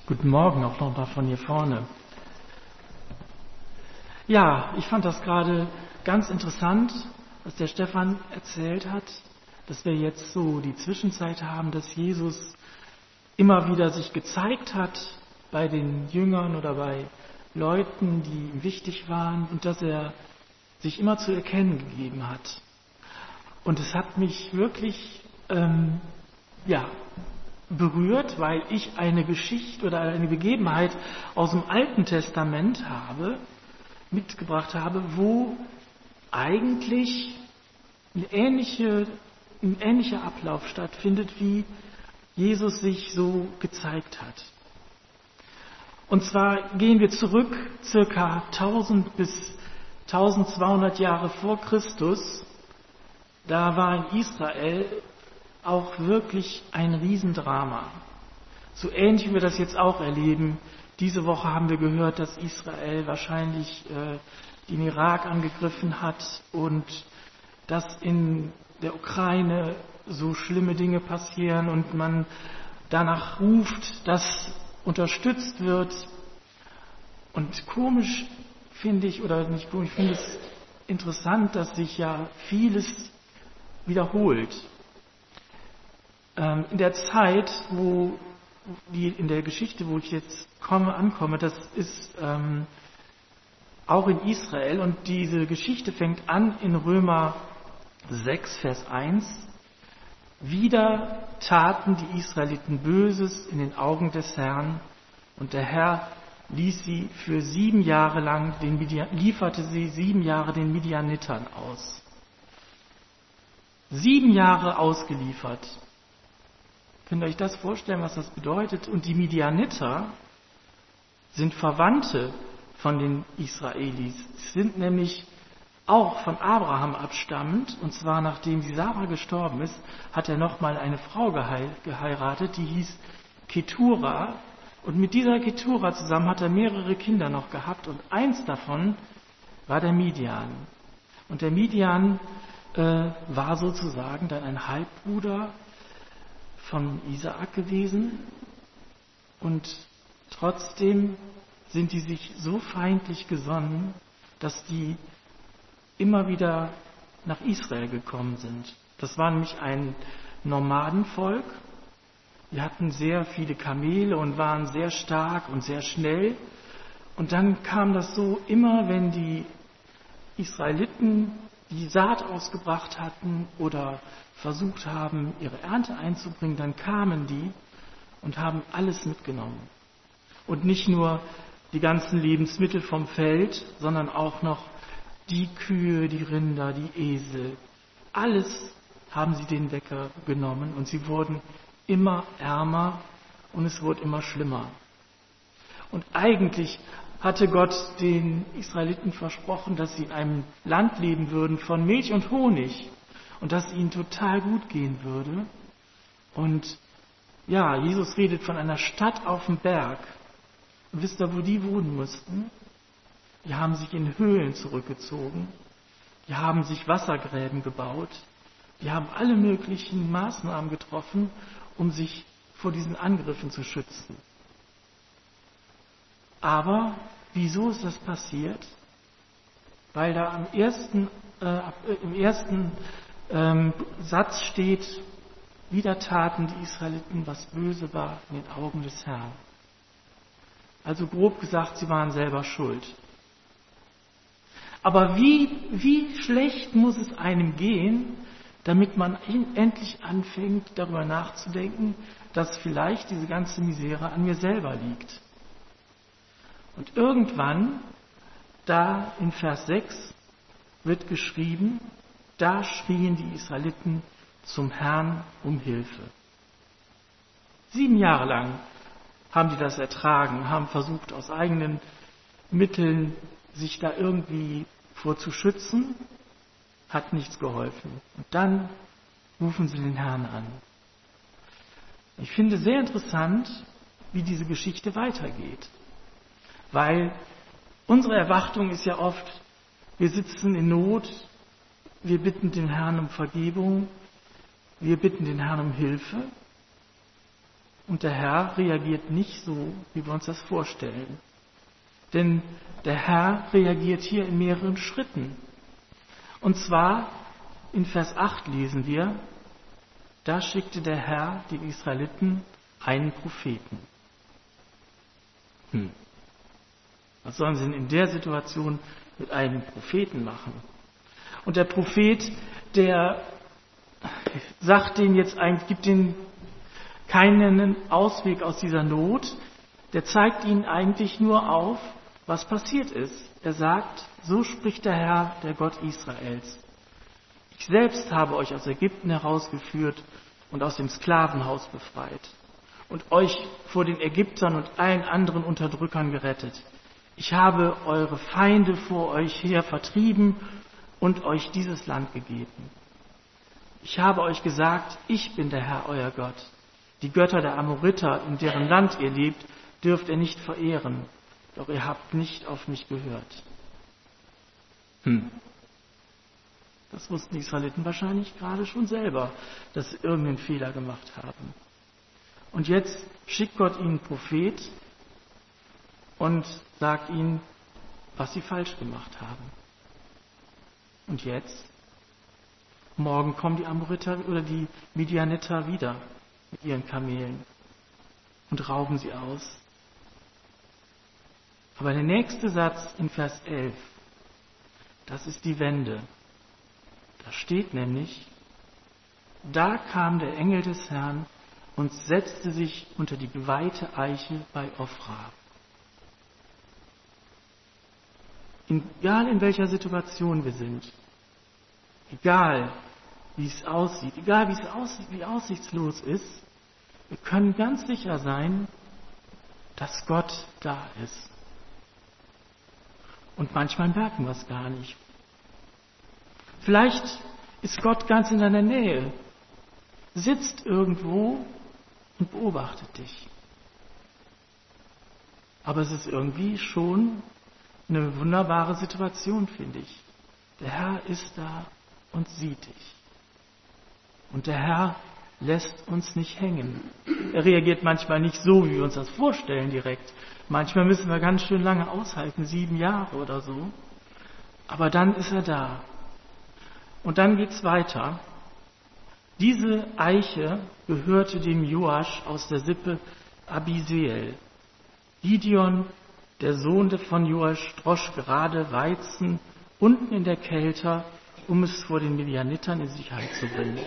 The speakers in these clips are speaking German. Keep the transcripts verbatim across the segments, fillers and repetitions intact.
Guten Morgen, auch nochmal von hier vorne. Ja, ich fand das gerade ganz interessant, was der Stefan erzählt hat, dass wir jetzt so die Zwischenzeit haben, dass Jesus immer wieder sich gezeigt hat bei den Jüngern oder bei Leuten, die ihm wichtig waren, und dass er sich immer zu erkennen gegeben hat. Und es hat mich wirklich ähm, ja, berührt, weil ich eine Geschichte oder eine Begebenheit aus dem Alten Testament habe, mitgebracht habe, wo eigentlich eine ähnliche, ein ähnlicher Ablauf stattfindet, wie Jesus sich so gezeigt hat. Und zwar gehen wir zurück, circa tausend bis tausendzweihundert Jahre vor Christus. Da war in Israel auch wirklich ein Riesendrama. So ähnlich wie wir das jetzt auch erleben. Diese Woche haben wir gehört, dass Israel wahrscheinlich äh, den Irak angegriffen hat und dass in der Ukraine so schlimme Dinge passieren und man danach ruft, dass unterstützt wird. Und komisch finde ich, oder nicht komisch, ich finde es interessant, dass sich ja vieles wiederholt. In der Zeit, wo die, in der Geschichte, wo ich jetzt komme, ankomme, das ist ähm, auch in Israel, und diese Geschichte fängt an in Römer sechs, Vers eins. Wieder taten die Israeliten Böses in den Augen des Herrn, und der Herr ließ sie für sieben Jahre lang, den Midian, lieferte sie sieben Jahre den Midianitern aus. Sieben Jahre ausgeliefert. Könnt ihr euch das vorstellen, was das bedeutet? Und die Midianiter sind Verwandte von den Israelis. Sie sind nämlich auch von Abraham abstammend, und zwar nachdem die Sarah gestorben ist, hat er nochmal eine Frau geheiratet, die hieß Ketura, und mit dieser Ketura zusammen hat er mehrere Kinder noch gehabt, und eins davon war der Midian. Und der Midian äh, war sozusagen dann ein Halbbruder von Isaak gewesen, und trotzdem sind die sich so feindlich gesonnen, dass die immer wieder nach Israel gekommen sind. Das war nämlich ein Nomadenvolk. Die hatten sehr viele Kamele und waren sehr stark und sehr schnell. Und dann kam das so, immer wenn die Israeliten die Saat ausgebracht hatten oder versucht haben, ihre Ernte einzubringen, dann kamen die und haben alles mitgenommen. Und nicht nur die ganzen Lebensmittel vom Feld, sondern auch noch die Kühe, die Rinder, die Esel. Alles haben sie denen weggenommen, und sie wurden immer ärmer und es wurde immer schlimmer. Und eigentlich hatte Gott den Israeliten versprochen, dass sie in einem Land leben würden von Milch und Honig und dass es ihnen total gut gehen würde. Und ja, Jesus redet von einer Stadt auf dem Berg. Und wisst ihr, wo die wohnen mussten? Die haben sich in Höhlen zurückgezogen. Die haben sich Wassergräben gebaut. Die haben alle möglichen Maßnahmen getroffen, um sich vor diesen Angriffen zu schützen. Aber wieso ist das passiert? Weil da am ersten, äh, im ersten ähm, Satz steht, wieder taten die Israeliten, was böse war in den Augen des Herrn. Also grob gesagt, sie waren selber schuld. Aber wie, wie schlecht muss es einem gehen, damit man endlich anfängt, darüber nachzudenken, dass vielleicht diese ganze Misere an mir selber liegt. Und irgendwann, da in Vers sechs, wird geschrieben, da schrien die Israeliten zum Herrn um Hilfe. Sieben Jahre lang haben die das ertragen, haben versucht, aus eigenen Mitteln sich da irgendwie vorzuschützen, hat nichts geholfen. Und dann rufen sie den Herrn an. Ich finde sehr interessant, wie diese Geschichte weitergeht. Weil unsere Erwartung ist ja oft, wir sitzen in Not, wir bitten den Herrn um Vergebung, wir bitten den Herrn um Hilfe. Und der Herr reagiert nicht so, wie wir uns das vorstellen. Denn der Herr reagiert hier in mehreren Schritten. Und zwar in Vers acht lesen wir, da schickte der Herr den Israeliten einen Propheten. Hm. Was sollen sie denn in der Situation mit einem Propheten machen? Und der Prophet, der sagt denen jetzt eigentlich, gibt ihnen keinen Ausweg aus dieser Not, der zeigt ihnen eigentlich nur auf, was passiert ist. Er sagt, so spricht der Herr, der Gott Israels. Ich selbst habe euch aus Ägypten herausgeführt und aus dem Sklavenhaus befreit und euch vor den Ägyptern und allen anderen Unterdrückern gerettet. Ich habe eure Feinde vor euch her vertrieben und euch dieses Land gegeben. Ich habe euch gesagt, ich bin der Herr, euer Gott. Die Götter der Amoriter, in deren Land ihr lebt, dürft ihr nicht verehren, doch ihr habt nicht auf mich gehört. Hm. Das wussten die Israeliten wahrscheinlich gerade schon selber, dass sie irgendeinen Fehler gemacht haben. Und jetzt schickt Gott ihnen einen Prophet und sagt ihnen, was sie falsch gemacht haben. Und jetzt? Morgen kommen die Amoriter oder die Midianiter wieder mit ihren Kamelen und rauben sie aus. Aber der nächste Satz in Vers elf, das ist die Wende. Da steht nämlich, da kam der Engel des Herrn und setzte sich unter die geweihte Eiche bei Ophrah. Egal in welcher Situation wir sind, egal wie es aussieht, egal wie es aussieht, wie aussichtslos ist, wir können ganz sicher sein, dass Gott da ist. Und manchmal merken wir es gar nicht. Vielleicht ist Gott ganz in deiner Nähe, sitzt irgendwo und beobachtet dich. Aber es ist irgendwie schon eine wunderbare Situation, finde ich. Der Herr ist da und sieht dich. Und der Herr lässt uns nicht hängen. Er reagiert manchmal nicht so, wie wir uns das vorstellen direkt. Manchmal müssen wir ganz schön lange aushalten, sieben Jahre oder so. Aber dann ist er da. Und dann geht's weiter. Diese Eiche gehörte dem Joasch aus der Sippe Abiseel. Gideon, der Sohn von Joasch, drosch gerade Weizen unten in der Kelter, um es vor den Midianitern in Sicherheit zu bringen.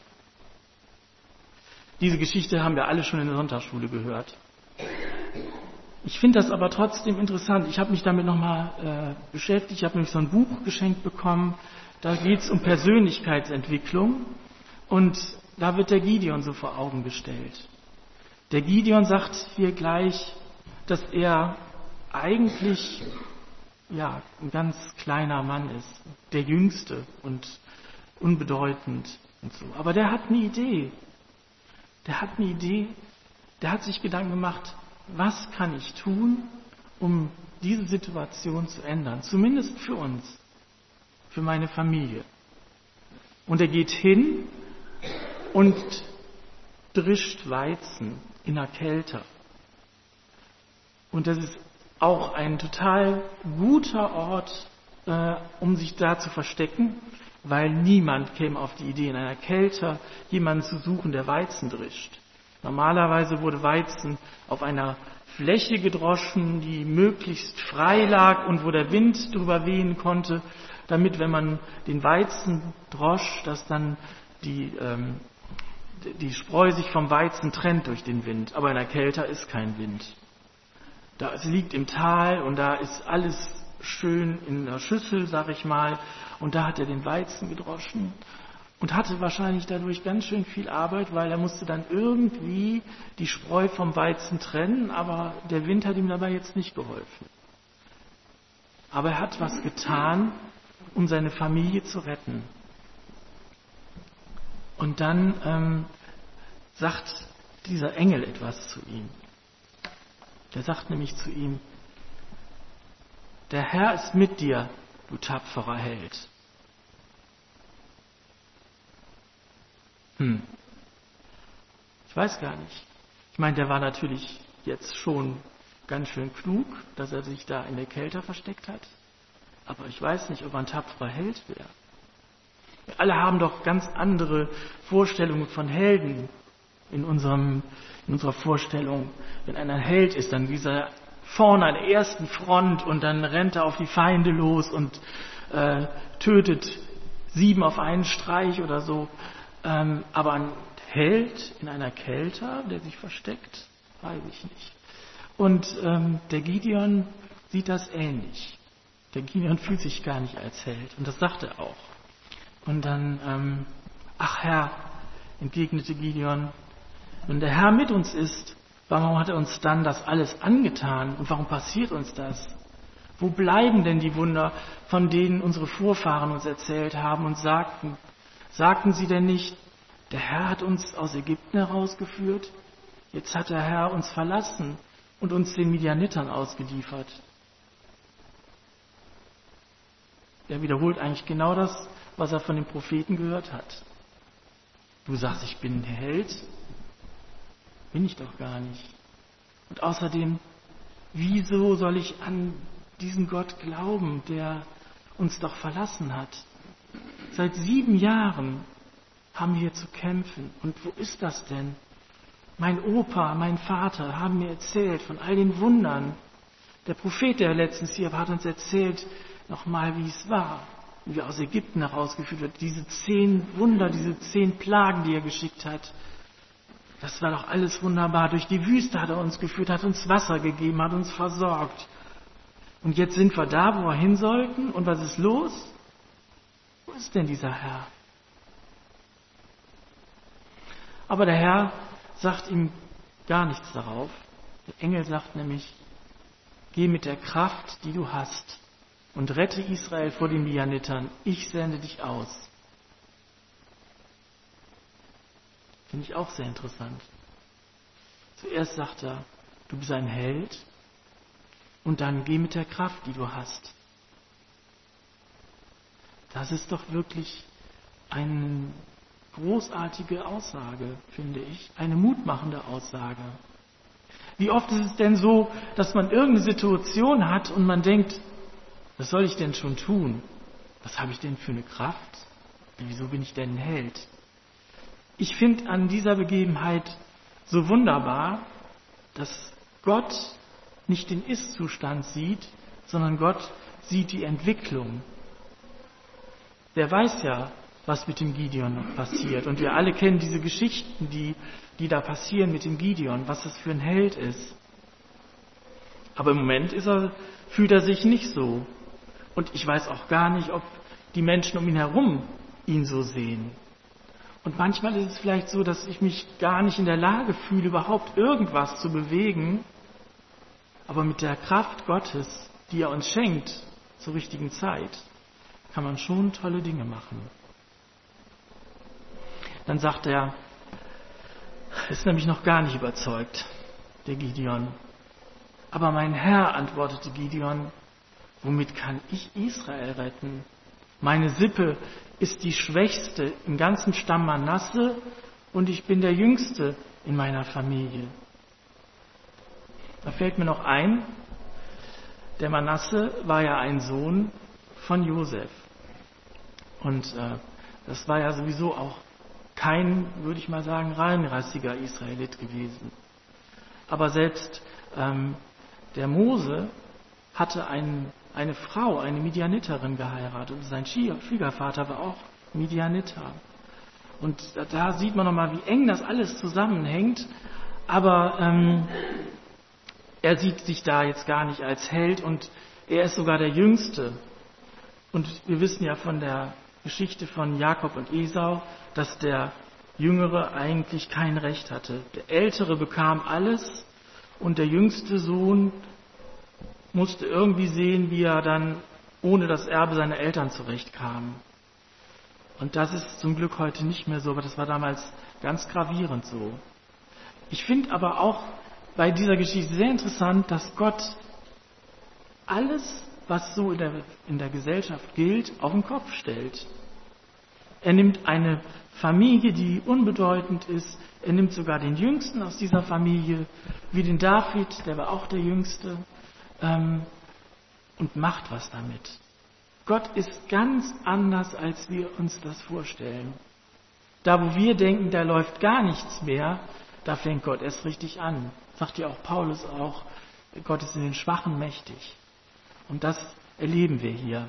Diese Geschichte haben wir alle schon in der Sonntagsschule gehört. Ich finde das aber trotzdem interessant. Ich habe mich damit nochmal äh, beschäftigt. Ich habe nämlich so ein Buch geschenkt bekommen. Da geht es um Persönlichkeitsentwicklung. Und da wird der Gideon so vor Augen gestellt. Der Gideon sagt hier gleich, dass er eigentlich ja, ein ganz kleiner Mann ist. Der Jüngste und unbedeutend und so. Aber der hat eine Idee. Der hat eine Idee. Der hat sich Gedanken gemacht, was kann ich tun, um diese Situation zu ändern? Zumindest für uns, für meine Familie. Und er geht hin und drischt Weizen in der Kälte. Und das ist auch ein total guter Ort, äh, um sich da zu verstecken, weil niemand käme auf die Idee, in einer Kälte jemanden zu suchen, der Weizen drischt. Normalerweise wurde Weizen auf einer Fläche gedroschen, die möglichst frei lag und wo der Wind drüber wehen konnte, damit, wenn man den Weizen drosch, dass dann die, ähm, die Spreu sich vom Weizen trennt durch den Wind. Aber in der Kälte ist kein Wind. Da, es liegt im Tal und da ist alles schön in der Schüssel, sag ich mal. Und da hat er den Weizen gedroschen und hatte wahrscheinlich dadurch ganz schön viel Arbeit, weil er musste dann irgendwie die Spreu vom Weizen trennen, aber der Wind hat ihm dabei jetzt nicht geholfen. Aber er hat was getan, um seine Familie zu retten. Und dann ähm, sagt dieser Engel etwas zu ihm. Der sagt nämlich zu ihm, der Herr ist mit dir, du tapferer Held. Hm. Ich weiß gar nicht. Ich meine, der war natürlich jetzt schon ganz schön klug, dass er sich da in der Kälte versteckt hat. Aber ich weiß nicht, ob er ein tapferer Held wäre. Wir alle haben doch ganz andere Vorstellungen von Helden in, unserem, in unserer Vorstellung. Wenn einer ein Held ist, dann dieser vorne an der ersten Front und dann rennt er auf die Feinde los und äh, tötet sieben auf einen Streich oder so. Ähm, aber ein Held in einer Kälte, der sich versteckt, weiß ich nicht. Und ähm, der Gideon sieht das ähnlich. Der Gideon fühlt sich gar nicht als Held. Und das sagt er auch. Und dann, ähm, ach Herr, entgegnete Gideon, wenn der Herr mit uns ist, warum hat er uns dann das alles angetan? Und warum passiert uns das? Wo bleiben denn die Wunder, von denen unsere Vorfahren uns erzählt haben und sagten? Sagten sie denn nicht, der Herr hat uns aus Ägypten herausgeführt? Jetzt hat der Herr uns verlassen und uns den Midianitern ausgeliefert. Er wiederholt eigentlich genau das, was er von den Propheten gehört hat. Du sagst, ich bin ein Held? Bin ich doch gar nicht. Und außerdem, wieso soll ich an diesen Gott glauben, der uns doch verlassen hat? Seit sieben Jahren haben wir hier zu kämpfen. Und wo ist das denn? Mein Opa, mein Vater haben mir erzählt von all den Wundern. Der Prophet, der letztens hier war, hat uns erzählt nochmal, wie es war, wie wir aus Ägypten herausgeführt wird. Diese zehn Wunder, diese zehn Plagen, die er geschickt hat. Das war doch alles wunderbar. Durch die Wüste hat er uns geführt, hat uns Wasser gegeben, hat uns versorgt. Und jetzt sind wir da, wo wir hin sollten. Und was ist los? Wo ist denn dieser Herr? Aber der Herr sagt ihm gar nichts darauf. Der Engel sagt nämlich, geh mit der Kraft, die du hast, und rette Israel vor den Midianitern. Ich sende dich aus. Finde ich auch sehr interessant. Zuerst sagt er, du bist ein Held, und dann geh mit der Kraft, die du hast. Das ist doch wirklich eine großartige Aussage, finde ich. Eine mutmachende Aussage. Wie oft ist es denn so, dass man irgendeine Situation hat und man denkt, was soll ich denn schon tun? Was habe ich denn für eine Kraft? Wieso bin ich denn ein Held? Ich finde an dieser Begebenheit so wunderbar, dass Gott nicht den Ist-Zustand sieht, sondern Gott sieht die Entwicklung. Der weiß ja, was mit dem Gideon noch passiert. Und wir alle kennen diese Geschichten, die, die da passieren mit dem Gideon, was das für ein Held ist. Aber im Moment ist er, fühlt er sich nicht so. Und ich weiß auch gar nicht, ob die Menschen um ihn herum ihn so sehen. Und manchmal ist es vielleicht so, dass ich mich gar nicht in der Lage fühle, überhaupt irgendwas zu bewegen. Aber mit der Kraft Gottes, die er uns schenkt, zur richtigen Zeit, kann man schon tolle Dinge machen. Dann sagt er, ist nämlich noch gar nicht überzeugt, der Gideon. Aber mein Herr, antwortete Gideon, womit kann ich Israel retten? Meine Sippe ist die schwächste im ganzen Stamm Manasse und ich bin der Jüngste in meiner Familie. Da fällt mir noch ein, der Manasse war ja ein Sohn von Josef. Und äh, das war ja sowieso auch kein, würde ich mal sagen, reinrassiger Israelit gewesen. Aber selbst ähm, der Mose hatte ein, eine Frau, eine Midianiterin geheiratet. Und sein Schwiegervater war auch Midianiter. Und da sieht man nochmal, wie eng das alles zusammenhängt. Aber ähm, er sieht sich da jetzt gar nicht als Held und er ist sogar der Jüngste. Und wir wissen ja von der Geschichte von Jakob und Esau, dass der Jüngere eigentlich kein Recht hatte. Der Ältere bekam alles und der jüngste Sohn musste irgendwie sehen, wie er dann ohne das Erbe seiner Eltern zurechtkam. Und das ist zum Glück heute nicht mehr so, aber das war damals ganz gravierend so. Ich finde aber auch bei dieser Geschichte sehr interessant, dass Gott alles, was so in der, in der Gesellschaft gilt, auf den Kopf stellt. Er nimmt eine Familie, die unbedeutend ist. Er nimmt sogar den Jüngsten aus dieser Familie, wie den David, der war auch der Jüngste, ähm, und macht was damit. Gott ist ganz anders, als wir uns das vorstellen. Da, wo wir denken, da läuft gar nichts mehr, da fängt Gott erst richtig an. Sagt ja auch Paulus auch, Gott ist in den Schwachen mächtig. Und das erleben wir hier.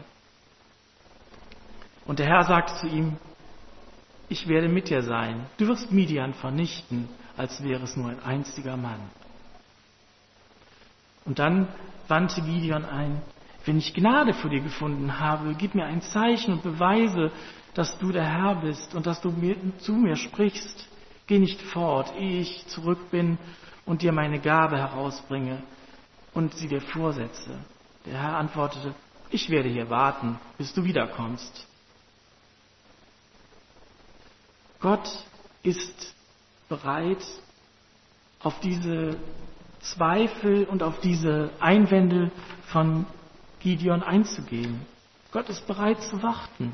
Und der Herr sagt zu ihm, ich werde mit dir sein. Du wirst Midian vernichten, als wäre es nur ein einziger Mann. Und dann wandte Gideon ein, wenn ich Gnade vor dir gefunden habe, gib mir ein Zeichen und beweise, dass du der Herr bist und dass du mir, zu mir sprichst. Geh nicht fort, ehe ich zurück bin und dir meine Gabe herausbringe und sie dir vorsetze. Der Herr antwortete, ich werde hier warten, bis du wiederkommst. Gott ist bereit, auf diese Zweifel und auf diese Einwände von Gideon einzugehen. Gott ist bereit zu warten.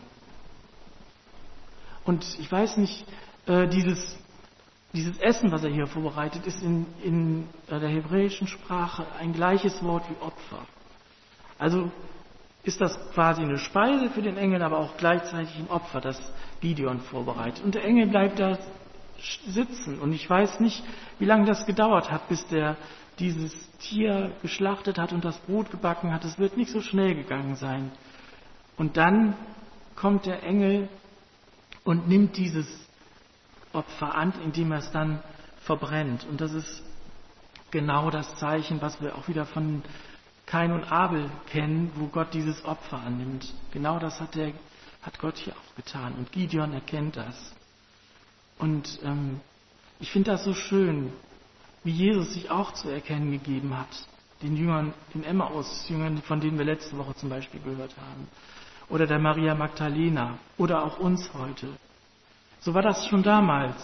Und ich weiß nicht, äh, dieses, dieses Essen, was er hier vorbereitet, ist in, in der hebräischen Sprache ein gleiches Wort wie Opfer. Also ist das quasi eine Speise für den Engel, aber auch gleichzeitig ein Opfer, das Gideon vorbereitet. Und der Engel bleibt da sitzen. Und ich weiß nicht, wie lange das gedauert hat, bis der dieses Tier geschlachtet hat und das Brot gebacken hat. Es wird nicht so schnell gegangen sein. Und dann kommt der Engel und nimmt dieses Opfer an, indem er es dann verbrennt. Und das ist genau das Zeichen, was wir auch wieder von Kain und Abel kennen, wo Gott dieses Opfer annimmt. Genau das hat, der, hat Gott hier auch getan. Und Gideon erkennt das. Und ähm, ich finde das so schön, wie Jesus sich auch zu erkennen gegeben hat. Den Jüngern, den Emmaus-Jüngern, von denen wir letzte Woche zum Beispiel gehört haben. Oder der Maria Magdalena. Oder auch uns heute. So war das schon damals.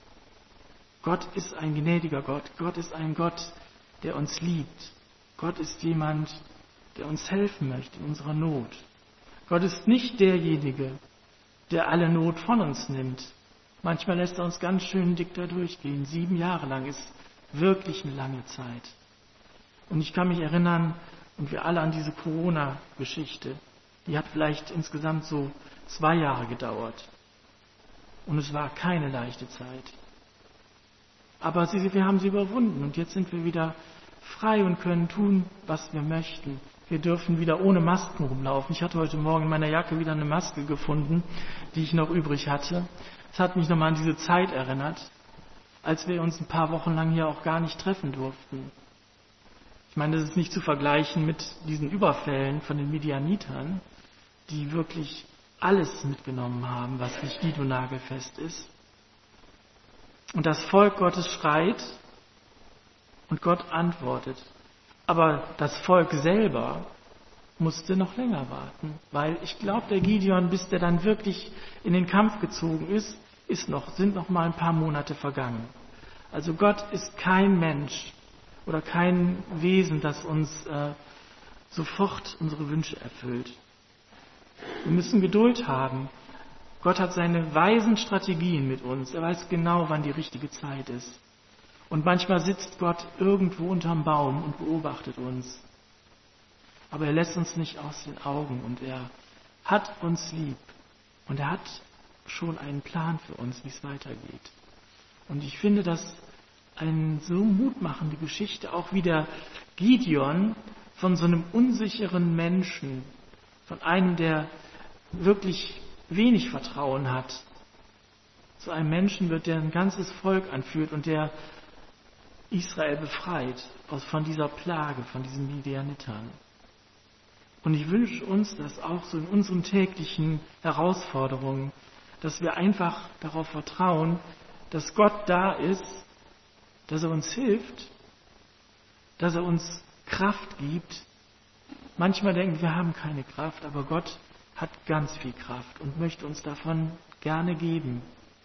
Gott ist ein gnädiger Gott. Gott ist ein Gott, der uns liebt. Gott ist jemand, der uns helfen möchte in unserer Not. Gott ist nicht derjenige, der alle Not von uns nimmt. Manchmal lässt er uns ganz schön dick da durchgehen. Sieben Jahre lang ist wirklich eine lange Zeit. Und ich kann mich erinnern, und wir alle an diese Corona-Geschichte, die hat vielleicht insgesamt so zwei Jahre gedauert. Und es war keine leichte Zeit. Aber sie, wir haben sie überwunden und jetzt sind wir wieder frei und können tun, was wir möchten. Wir dürfen wieder ohne Masken rumlaufen. Ich hatte heute Morgen in meiner Jacke wieder eine Maske gefunden, die ich noch übrig hatte. Es hat mich nochmal an diese Zeit erinnert, als wir uns ein paar Wochen lang hier auch gar nicht treffen durften. Ich meine, das ist nicht zu vergleichen mit diesen Überfällen von den Midianitern, die wirklich alles mitgenommen haben, was nicht niedrigelnagelfest ist. Und das Volk Gottes schreit und Gott antwortet. Aber das Volk selber musste noch länger warten, weil ich glaube, der Gideon, bis der dann wirklich in den Kampf gezogen ist, ist noch, sind noch mal ein paar Monate vergangen. Also Gott ist kein Mensch oder kein Wesen, das uns äh, sofort unsere Wünsche erfüllt. Wir müssen Geduld haben. Gott hat seine weisen Strategien mit uns. Er weiß genau, wann die richtige Zeit ist. Und manchmal sitzt Gott irgendwo unterm Baum und beobachtet uns. Aber er lässt uns nicht aus den Augen und er hat uns lieb. Und er hat schon einen Plan für uns, wie es weitergeht. Und ich finde das eine so mutmachende Geschichte, auch wie der Gideon von so einem unsicheren Menschen, von einem, der wirklich wenig Vertrauen hat, zu einem Menschen wird, der ein ganzes Volk anführt und der Israel befreit von dieser Plage, von diesen Midianitern. Und ich wünsche uns das auch so in unseren täglichen Herausforderungen, dass wir einfach darauf vertrauen, dass Gott da ist, dass er uns hilft, dass er uns Kraft gibt. Manchmal denken wir, wir haben keine Kraft, aber Gott hat ganz viel Kraft und möchte uns davon gerne geben.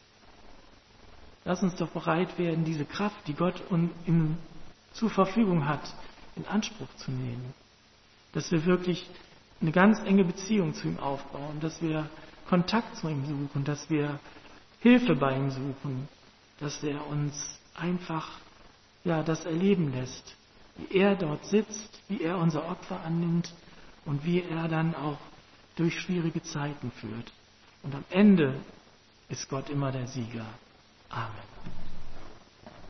Lass uns doch bereit werden, diese Kraft, die Gott uns in, zur Verfügung hat, in Anspruch zu nehmen. Dass wir wirklich eine ganz enge Beziehung zu ihm aufbauen, dass wir Kontakt zu ihm suchen, dass wir Hilfe bei ihm suchen, dass er uns einfach ja, das erleben lässt, wie er dort sitzt, wie er unser Opfer annimmt und wie er dann auch durch schwierige Zeiten führt. Und am Ende ist Gott immer der Sieger. Amen.